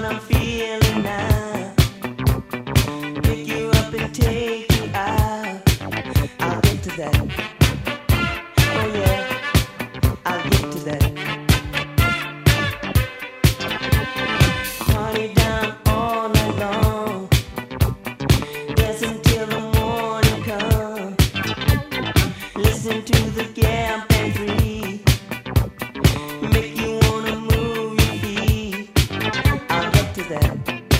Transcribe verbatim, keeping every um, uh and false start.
I'm feeling now. Pick you up and take you out. I'll get to that. Oh yeah, I'll get to that. Party down all night long. Dance until the morning comes. Listen to the Gap Band three. Make you wanna move your feet. I'll get to that.